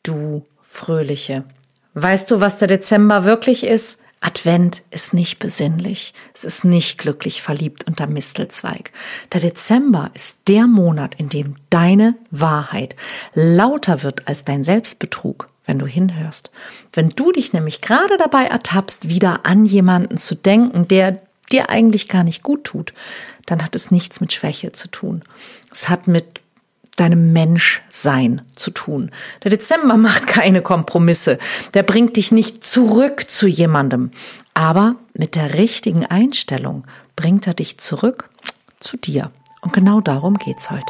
du Fröhliche. Weißt du, was der Dezember wirklich ist? Advent ist nicht besinnlich. Es ist nicht glücklich verliebt unter Mistelzweig. Der Dezember ist der Monat, in dem deine Wahrheit lauter wird als dein Selbstbetrug, wenn du hinhörst. Wenn du dich nämlich gerade dabei ertappst, wieder an jemanden zu denken, der dir eigentlich gar nicht gut tut, dann hat es nichts mit Schwäche zu tun. Es hat mit deinem Menschsein zu tun. Der Dezember macht keine Kompromisse. Der bringt dich nicht zurück zu jemandem. Aber mit der richtigen Einstellung bringt er dich zurück zu dir. Und genau darum geht's heute.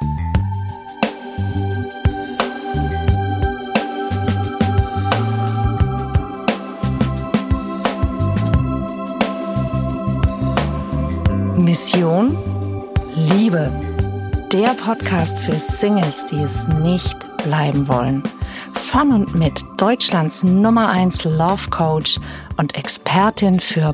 Mission Liebe. Der Podcast für Singles, die es nicht bleiben wollen. Von und mit Deutschlands Nummer 1 Love Coach und Expertin für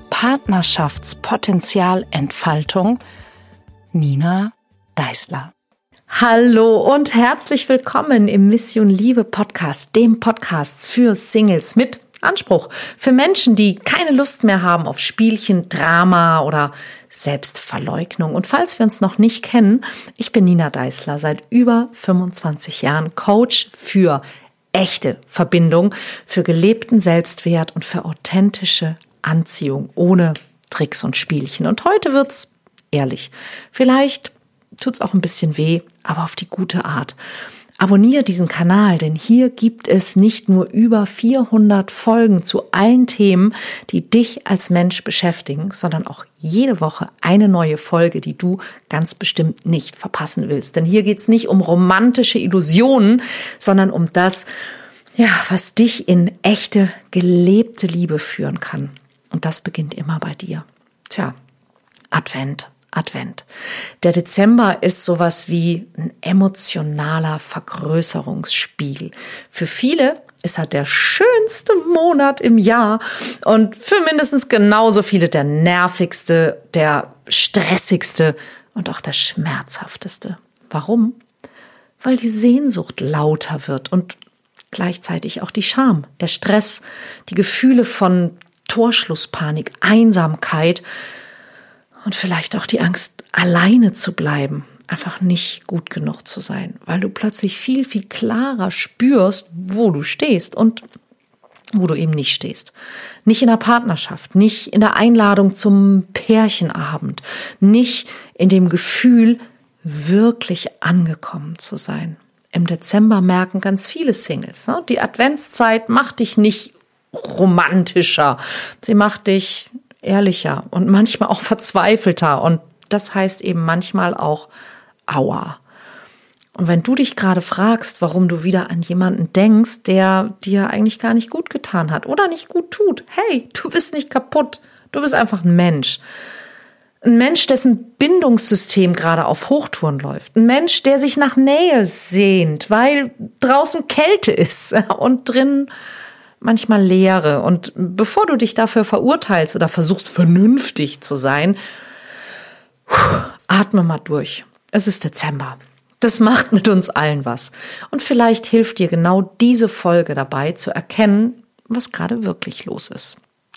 Partnerschaftspotenzialentfaltung, Nina Deißler. Hallo und herzlich willkommen im Mission Liebe Podcast, dem Podcast für Singles mit Anspruch. Für Menschen, die keine Lust mehr haben auf Spielchen, Drama oder Selbstverleugnung. Und falls wir uns noch nicht kennen, ich bin Nina Deißler, seit über 25 Jahren Coach für echte Verbindung, für gelebten Selbstwert und für authentische Anziehung ohne Tricks und Spielchen. Und heute wird's ehrlich. Vielleicht tut's auch ein bisschen weh, aber auf die gute Art. Abonniere diesen Kanal, denn hier gibt es nicht nur über 400 Folgen zu allen Themen, die dich als Mensch beschäftigen, sondern auch jede Woche eine neue Folge, die du ganz bestimmt nicht verpassen willst. Denn hier geht's nicht um romantische Illusionen, sondern um das, was dich in echte, gelebte Liebe führen kann. Und das beginnt immer bei dir. Advent. Der Dezember ist sowas wie ein emotionaler Vergrößerungsspiegel. Für viele ist er der schönste Monat im Jahr und für mindestens genauso viele der nervigste, der stressigste und auch der schmerzhafteste. Warum? Weil die Sehnsucht lauter wird und gleichzeitig auch die Scham, der Stress, die Gefühle von Torschlusspanik, Einsamkeit und vielleicht auch die Angst, alleine zu bleiben, einfach nicht gut genug zu sein, weil du plötzlich viel, viel klarer spürst, wo du stehst und wo du eben nicht stehst. Nicht in der Partnerschaft, nicht in der Einladung zum Pärchenabend, nicht in dem Gefühl, wirklich angekommen zu sein. Im Dezember merken ganz viele Singles, die Adventszeit macht dich nicht romantischer, sie macht dich ehrlicher und manchmal auch verzweifelter und das heißt eben manchmal auch Aua. Und wenn du dich gerade fragst, warum du wieder an jemanden denkst, der dir eigentlich gar nicht gut getan hat oder nicht gut tut, hey, du bist nicht kaputt, du bist einfach ein Mensch. Ein Mensch, dessen Bindungssystem gerade auf Hochtouren läuft. Ein Mensch, der sich nach Nähe sehnt, weil draußen Kälte ist und drin manchmal Leere. Und bevor du dich dafür verurteilst oder versuchst, vernünftig zu sein, atme mal durch. Es ist Dezember. Das macht mit uns allen was. Und vielleicht hilft dir genau diese Folge dabei, zu erkennen, was gerade wirklich los ist.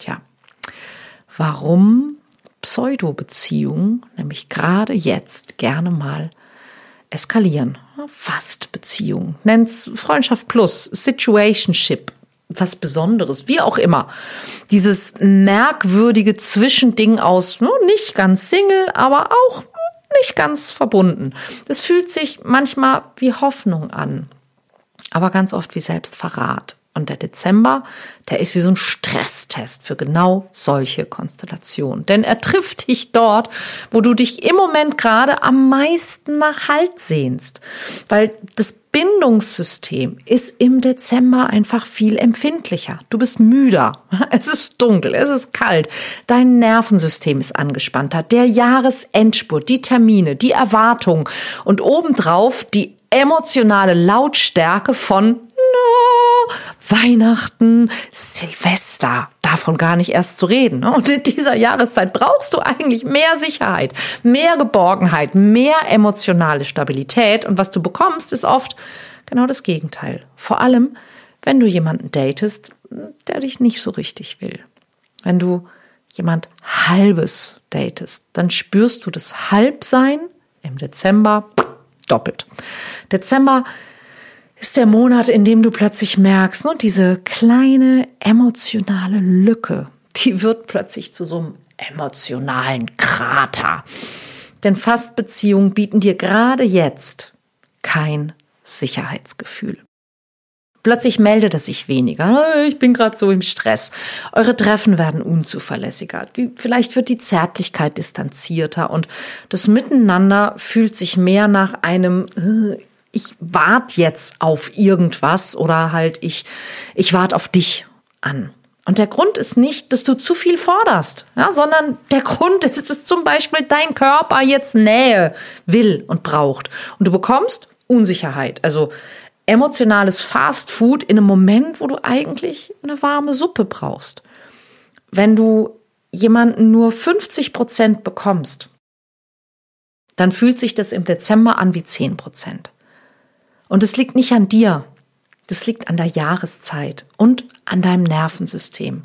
Warum Pseudo-Beziehungen, nämlich gerade jetzt, gerne mal eskalieren. Fast Beziehungen. Nenn's Freundschaft plus, Situationship. Was Besonderes, wie auch immer. Dieses merkwürdige Zwischending aus, nicht ganz Single, aber auch nicht ganz verbunden. Das fühlt sich manchmal wie Hoffnung an, aber ganz oft wie Selbstverrat. Und der Dezember, der ist wie so ein Stresstest für genau solche Konstellationen. Denn er trifft dich dort, wo du dich im Moment gerade am meisten nach Halt sehnst. Weil das Bindungssystem ist im Dezember einfach viel empfindlicher. Du bist müder, es ist dunkel, es ist kalt, dein Nervensystem ist angespannter, der Jahresendspurt, die Termine, die Erwartungen und obendrauf die emotionale Lautstärke von Weihnachten, Silvester, davon gar nicht erst zu reden. Und in dieser Jahreszeit brauchst du eigentlich mehr Sicherheit, mehr Geborgenheit, mehr emotionale Stabilität. Und was du bekommst, ist oft genau das Gegenteil. Vor allem, wenn du jemanden datest, der dich nicht so richtig will. Wenn du jemand Halbes datest, dann spürst du das Halbsein im Dezember doppelt. Dezember ist der Monat, in dem du plötzlich merkst, diese kleine emotionale Lücke, die wird plötzlich zu so einem emotionalen Krater. Denn Fastbeziehungen bieten dir gerade jetzt kein Sicherheitsgefühl. Plötzlich meldet es sich weniger. Ich bin gerade so im Stress. Eure Treffen werden unzuverlässiger. Vielleicht wird die Zärtlichkeit distanzierter und das Miteinander fühlt sich mehr nach einem ich warte jetzt auf irgendwas oder halt ich warte auf dich an. Und der Grund ist nicht, dass du zu viel forderst, sondern der Grund ist, dass zum Beispiel dein Körper jetzt Nähe will und braucht. Und du bekommst Unsicherheit, also emotionales Fastfood in einem Moment, wo du eigentlich eine warme Suppe brauchst. Wenn du jemanden nur 50% bekommst, dann fühlt sich das im Dezember an wie 10%. Und es liegt nicht an dir, das liegt an der Jahreszeit und an deinem Nervensystem.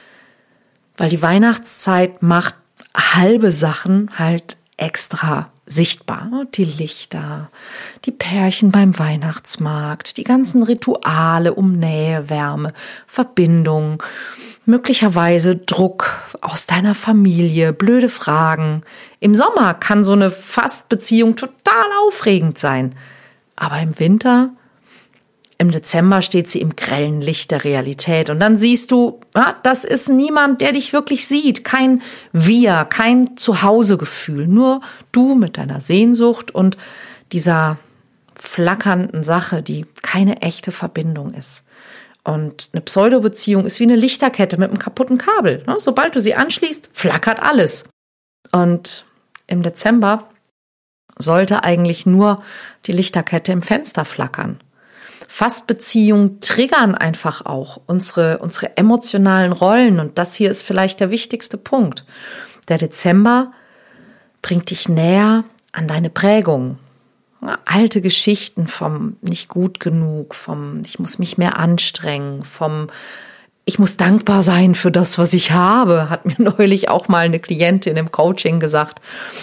Weil die Weihnachtszeit macht halbe Sachen halt extra sichtbar. Die Lichter, die Pärchen beim Weihnachtsmarkt, die ganzen Rituale um Nähe, Wärme, Verbindung, möglicherweise Druck aus deiner Familie, blöde Fragen. Im Sommer kann so eine Fastbeziehung total aufregend sein. Aber im Winter, im Dezember steht sie im grellen Licht der Realität. Und dann siehst du, das ist niemand, der dich wirklich sieht. Kein Wir, kein Zuhausegefühl. Nur du mit deiner Sehnsucht und dieser flackernden Sache, die keine echte Verbindung ist. Und eine Pseudobeziehung ist wie eine Lichterkette mit einem kaputten Kabel. Sobald du sie anschließt, flackert alles. Und im Dezember sollte eigentlich nur die Lichterkette im Fenster flackern. Fastbeziehungen triggern einfach auch unsere emotionalen Rollen und das hier ist vielleicht der wichtigste Punkt. Der Dezember bringt dich näher an deine Prägung. Alte Geschichten vom nicht gut genug, vom ich muss mich mehr anstrengen, vom ich muss dankbar sein für das, was ich habe, hat mir neulich auch mal eine Klientin im Coaching gesagt.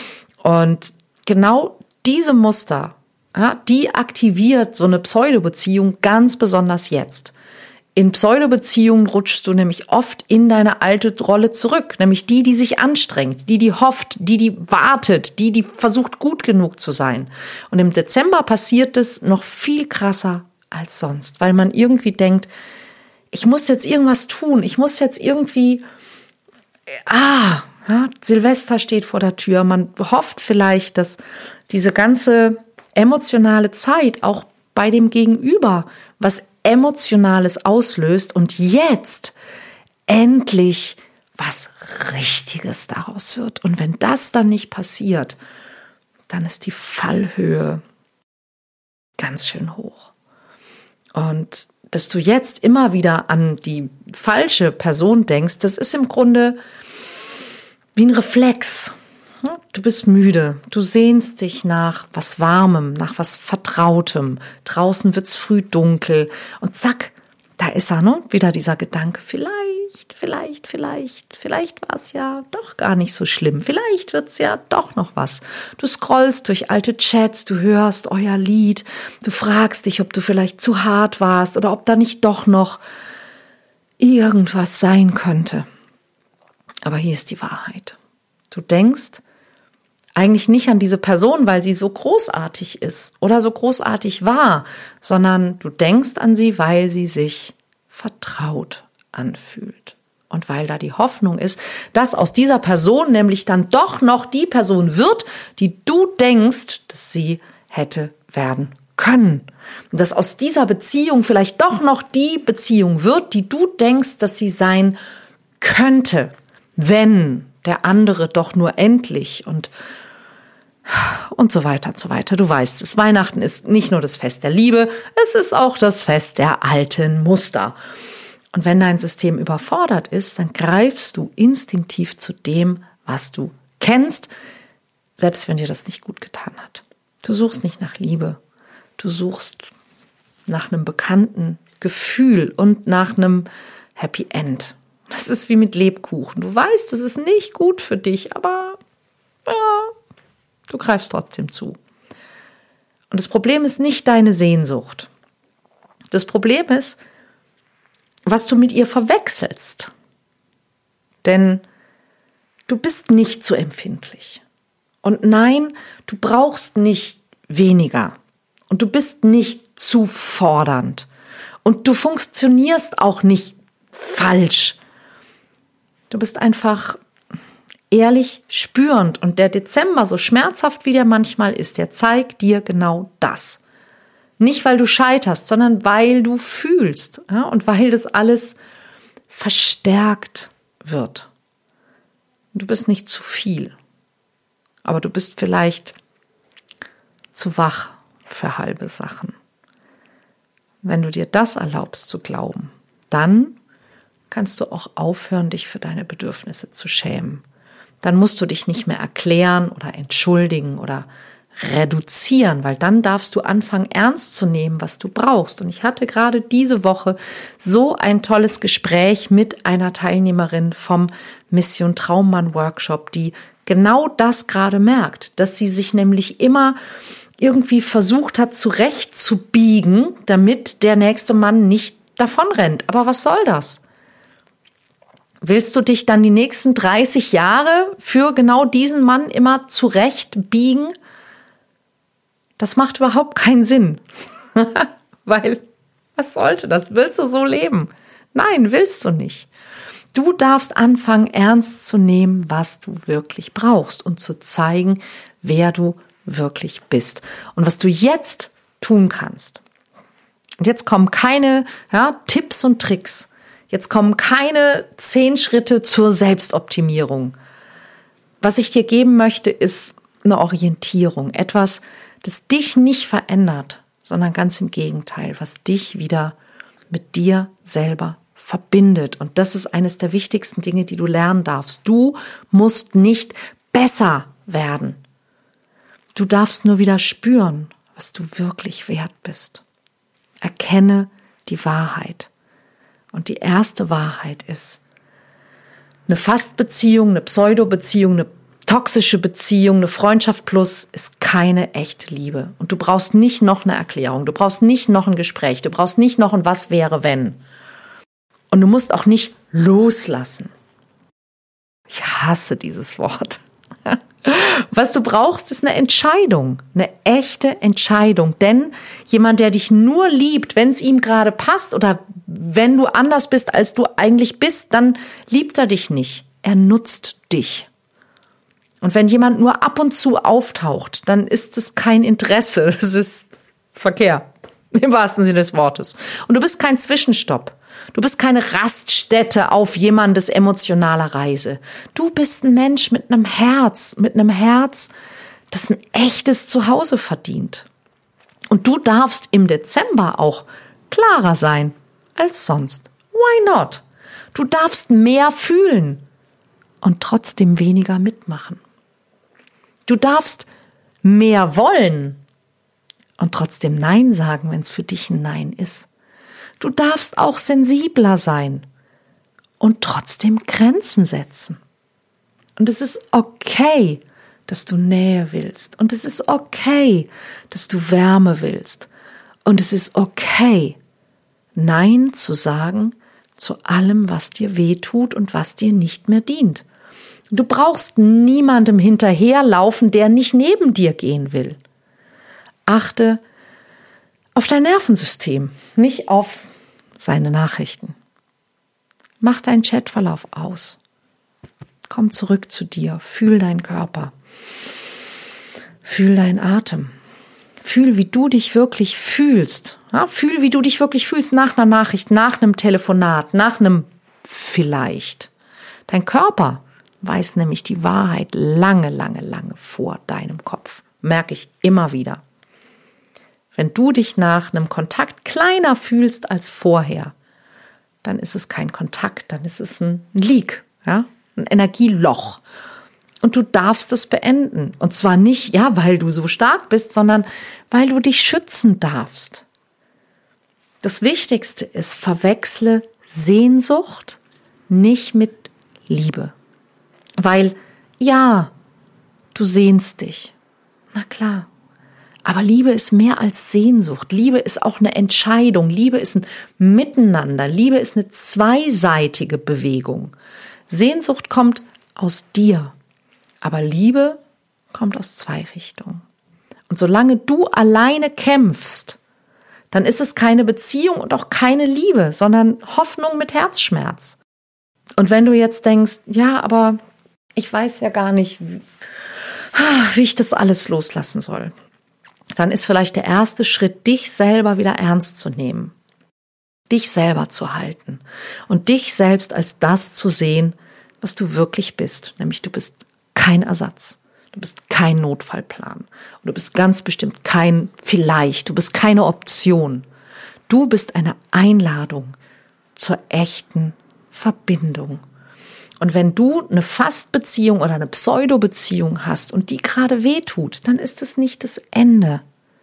Und genau diese Muster, die aktiviert so eine Pseudobeziehung ganz besonders jetzt. In Pseudobeziehungen rutschst du nämlich oft in deine alte Rolle zurück, nämlich die sich anstrengt, die hofft, die wartet, die versucht gut genug zu sein. Und im Dezember passiert es noch viel krasser als sonst, weil man irgendwie denkt, ich muss jetzt irgendwas tun, ich muss jetzt irgendwie, Silvester steht vor der Tür, man hofft vielleicht, dass diese ganze emotionale Zeit auch bei dem Gegenüber was Emotionales auslöst und jetzt endlich was Richtiges daraus wird. Und wenn das dann nicht passiert, dann ist die Fallhöhe ganz schön hoch. Und dass du jetzt immer wieder an die falsche Person denkst, das ist im Grunde wie ein Reflex. Du bist müde, du sehnst dich nach was Warmem, nach was Vertrautem. Draußen wird's früh dunkel und zack, da ist er, wieder dieser Gedanke, vielleicht war es ja doch gar nicht so schlimm. Vielleicht wird's ja doch noch was. Du scrollst durch alte Chats, du hörst euer Lied, du fragst dich, ob du vielleicht zu hart warst oder ob da nicht doch noch irgendwas sein könnte. Aber hier ist die Wahrheit. Du denkst eigentlich nicht an diese Person, weil sie so großartig ist oder so großartig war, sondern du denkst an sie, weil sie sich vertraut anfühlt. Und weil da die Hoffnung ist, dass aus dieser Person nämlich dann doch noch die Person wird, die du denkst, dass sie hätte werden können. Und dass aus dieser Beziehung vielleicht doch noch die Beziehung wird, die du denkst, dass sie sein könnte, wenn der andere doch nur endlich und so weiter und so weiter. Du weißt es, Weihnachten ist nicht nur das Fest der Liebe, es ist auch das Fest der alten Muster. Und wenn dein System überfordert ist, dann greifst du instinktiv zu dem, was du kennst, selbst wenn dir das nicht gut getan hat. Du suchst nicht nach Liebe, du suchst nach einem bekannten Gefühl und nach einem Happy End. Das ist wie mit Lebkuchen. Du weißt, es ist nicht gut für dich, aber ja, du greifst trotzdem zu. Und das Problem ist nicht deine Sehnsucht. Das Problem ist, was du mit ihr verwechselst. Denn du bist nicht so empfindlich. Und nein, du brauchst nicht weniger. Und du bist nicht zu fordernd. Und du funktionierst auch nicht falsch. Du bist einfach ehrlich spürend. Und der Dezember, so schmerzhaft wie der manchmal ist, der zeigt dir genau das. Nicht, weil du scheiterst, sondern weil du fühlst. Ja? Und weil das alles verstärkt wird. Du bist nicht zu viel. Aber du bist vielleicht zu wach für halbe Sachen. Wenn du dir das erlaubst zu glauben, dann kannst du auch aufhören, dich für deine Bedürfnisse zu schämen. Dann musst du dich nicht mehr erklären oder entschuldigen oder reduzieren, weil dann darfst du anfangen, ernst zu nehmen, was du brauchst. Und ich hatte gerade diese Woche so ein tolles Gespräch mit einer Teilnehmerin vom Mission Traummann Workshop, die genau das gerade merkt, dass sie sich nämlich immer irgendwie versucht hat, zurechtzubiegen, damit der nächste Mann nicht davonrennt. Aber was soll das? Willst du dich dann die nächsten 30 Jahre für genau diesen Mann immer zurechtbiegen? Das macht überhaupt keinen Sinn. Weil, was sollte das? Willst du so leben? Nein, willst du nicht. Du darfst anfangen, ernst zu nehmen, was du wirklich brauchst und zu zeigen, wer du wirklich bist. Und was du jetzt tun kannst. Und jetzt kommen keine Tipps und Tricks. Jetzt kommen keine 10 Schritte zur Selbstoptimierung. Was ich dir geben möchte, ist eine Orientierung. Etwas, das dich nicht verändert, sondern ganz im Gegenteil, was dich wieder mit dir selber verbindet. Und das ist eines der wichtigsten Dinge, die du lernen darfst. Du musst nicht besser werden. Du darfst nur wieder spüren, was du wirklich wert bist. Erkenne die Wahrheit. Und die erste Wahrheit ist, eine Fastbeziehung, eine Pseudo-Beziehung, eine toxische Beziehung, eine Freundschaft plus ist keine echte Liebe. Und du brauchst nicht noch eine Erklärung, du brauchst nicht noch ein Gespräch, du brauchst nicht noch ein Was wäre, wenn. Und du musst auch nicht loslassen. Ich hasse dieses Wort. Was du brauchst, ist eine Entscheidung, eine echte Entscheidung. Denn jemand, der dich nur liebt, wenn es ihm gerade passt oder wenn du anders bist, als du eigentlich bist, dann liebt er dich nicht. Er nutzt dich. Und wenn jemand nur ab und zu auftaucht, dann ist es kein Interesse. Das ist Verkehr, im wahrsten Sinne des Wortes. Und du bist kein Zwischenstopp. Du bist keine Raststätte auf jemandes emotionaler Reise. Du bist ein Mensch mit einem Herz, das ein echtes Zuhause verdient. Und du darfst im Dezember auch klarer sein als sonst. Why not? Du darfst mehr fühlen und trotzdem weniger mitmachen. Du darfst mehr wollen und trotzdem Nein sagen, wenn es für dich ein Nein ist. Du darfst auch sensibler sein und trotzdem Grenzen setzen. Und es ist okay, dass du Nähe willst. Und es ist okay, dass du Wärme willst. Und es ist okay, Nein zu sagen zu allem, was dir weh tut und was dir nicht mehr dient. Du brauchst niemandem hinterherlaufen, der nicht neben dir gehen will. Achte auf dein Nervensystem, nicht auf seine Nachrichten. Mach deinen Chatverlauf aus. Komm zurück zu dir. Fühl deinen Körper. Fühl deinen Atem. Fühl, wie du dich wirklich fühlst. Ja, fühl, wie du dich wirklich fühlst nach einer Nachricht, nach einem Telefonat, nach einem vielleicht. Dein Körper weiß nämlich die Wahrheit lange vor deinem Kopf. Merke ich immer wieder. Wenn du dich nach einem Kontakt kleiner fühlst als vorher, dann ist es kein Kontakt, dann ist es ein Leak, ja, ein Energieloch. Und du darfst es beenden. Und zwar nicht, weil du so stark bist, sondern weil du dich schützen darfst. Das Wichtigste ist, verwechsle Sehnsucht nicht mit Liebe. Weil, ja, du sehnst dich. Na klar. Aber Liebe ist mehr als Sehnsucht. Liebe ist auch eine Entscheidung. Liebe ist ein Miteinander. Liebe ist eine zweiseitige Bewegung. Sehnsucht kommt aus dir. Aber Liebe kommt aus zwei Richtungen. Und solange du alleine kämpfst, dann ist es keine Beziehung und auch keine Liebe, sondern Hoffnung mit Herzschmerz. Und wenn du jetzt denkst, ja, aber ich weiß ja gar nicht, wie ich das alles loslassen soll, dann ist vielleicht der erste Schritt, dich selber wieder ernst zu nehmen, dich selber zu halten und dich selbst als das zu sehen, was du wirklich bist. Nämlich du bist kein Ersatz, du bist kein Notfallplan und du bist ganz bestimmt kein Vielleicht, du bist keine Option. Du bist eine Einladung zur echten Verbindung. Und wenn du eine Fastbeziehung oder eine Pseudo-Beziehung hast und die gerade wehtut, dann ist es nicht das Ende.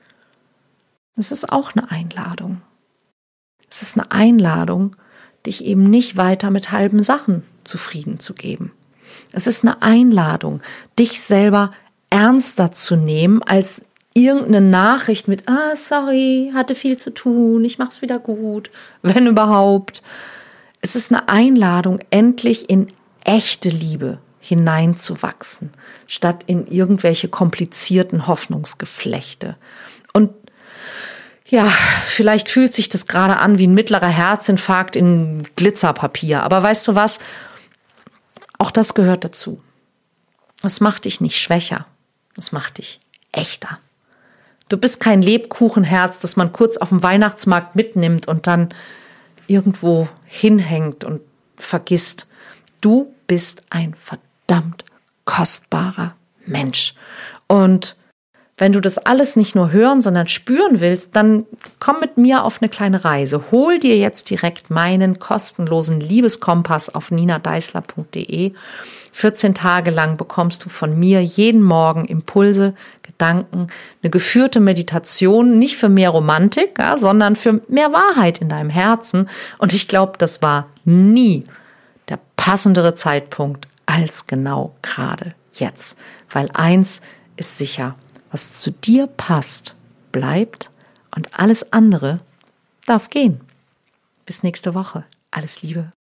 Es ist auch eine Einladung. Es ist eine Einladung, dich eben nicht weiter mit halben Sachen zufrieden zu geben. Es ist eine Einladung, dich selber ernster zu nehmen als irgendeine Nachricht mit, sorry, hatte viel zu tun, ich mach's wieder gut, wenn überhaupt. Es ist eine Einladung, endlich in echte Liebe hineinzuwachsen, statt in irgendwelche komplizierten Hoffnungsgeflechte. Und ja, vielleicht fühlt sich das gerade an wie ein mittlerer Herzinfarkt in Glitzerpapier. Aber weißt du was? Auch das gehört dazu. Das macht dich nicht schwächer. Das macht dich echter. Du bist kein Lebkuchenherz, das man kurz auf dem Weihnachtsmarkt mitnimmt und dann irgendwo hinhängt und vergisst. Du bist ein verdammt kostbarer Mensch. Und wenn du das alles nicht nur hören, sondern spüren willst, dann komm mit mir auf eine kleine Reise. Hol dir jetzt direkt meinen kostenlosen Liebeskompass auf ninadeisler.de. 14 Tage lang bekommst du von mir jeden Morgen Impulse, Gedanken, eine geführte Meditation, nicht für mehr Romantik, ja, sondern für mehr Wahrheit in deinem Herzen. Und ich glaube, das war nie der passendere Zeitpunkt als genau gerade jetzt. Weil eins ist sicher: Was zu dir passt, bleibt und alles andere darf gehen. Bis nächste Woche. Alles Liebe.